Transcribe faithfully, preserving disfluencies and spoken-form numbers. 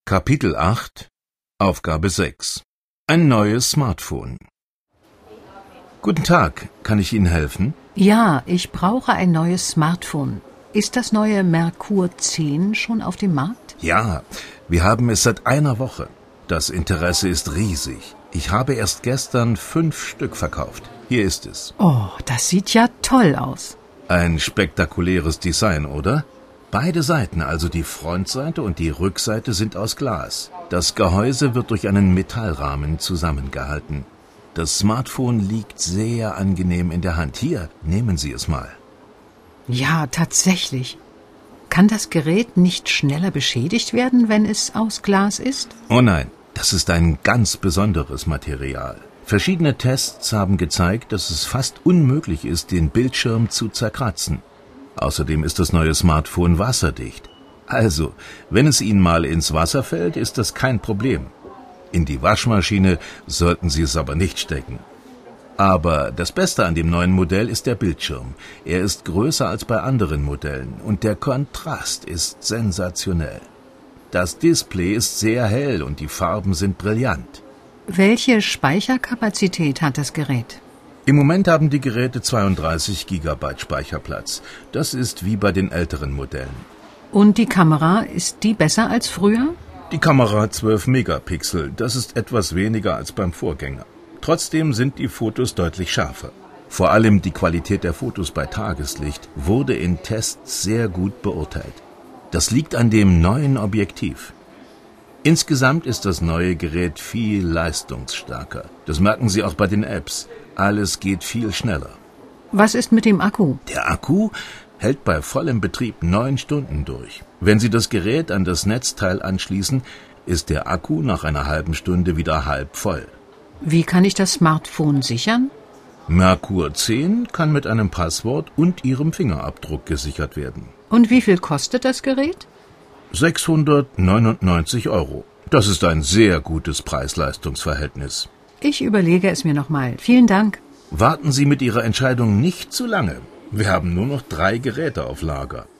Kapitel acht, Aufgabe sechs. Ein neues Smartphone. Guten Tag, kann ich Ihnen helfen? Ja, ich brauche ein neues Smartphone. Ist das neue Merkur zehn schon auf dem Markt? Ja, wir haben es seit einer Woche. Das Interesse ist riesig. Ich habe erst gestern fünf Stück verkauft. Hier ist es. Oh, das sieht ja toll aus. Ein spektakuläres Design, oder? Beide Seiten, also die Frontseite und die Rückseite, sind aus Glas. Das Gehäuse wird durch einen Metallrahmen zusammengehalten. Das Smartphone liegt sehr angenehm in der Hand. Hier, nehmen Sie es mal. Ja, tatsächlich. Kann das Gerät nicht schneller beschädigt werden, wenn es aus Glas ist? Oh nein, das ist ein ganz besonderes Material. Verschiedene Tests haben gezeigt, dass es fast unmöglich ist, den Bildschirm zu zerkratzen. Außerdem ist das neue Smartphone wasserdicht. Also, wenn es Ihnen mal ins Wasser fällt, ist das kein Problem. In die Waschmaschine sollten Sie es aber nicht stecken. Aber das Beste an dem neuen Modell ist der Bildschirm. Er ist größer als bei anderen Modellen und der Kontrast ist sensationell. Das Display ist sehr hell und die Farben sind brillant. Welche Speicherkapazität hat das Gerät? Im Moment haben die Geräte zweiunddreißig Gigabyte Speicherplatz. Das ist wie bei den älteren Modellen. Und die Kamera, ist die besser als früher? Die Kamera hat zwölf Megapixel. Das ist etwas weniger als beim Vorgänger. Trotzdem sind die Fotos deutlich schärfer. Vor allem die Qualität der Fotos bei Tageslicht wurde in Tests sehr gut beurteilt. Das liegt an dem neuen Objektiv. Insgesamt ist das neue Gerät viel leistungsstarker. Das merken Sie auch bei den Apps. Alles geht viel schneller. Was ist mit dem Akku? Der Akku hält bei vollem Betrieb neun Stunden durch. Wenn Sie das Gerät an das Netzteil anschließen, ist der Akku nach einer halben Stunde wieder halb voll. Wie kann ich das Smartphone sichern? Merkur zehn kann mit einem Passwort und Ihrem Fingerabdruck gesichert werden. Und wie viel kostet das Gerät? sechshundertneunundneunzig Euro. Das ist ein sehr gutes Preis-Leistungs-Verhältnis. Ich überlege es mir nochmal. Vielen Dank. Warten Sie mit Ihrer Entscheidung nicht zu lange. Wir haben nur noch drei Geräte auf Lager.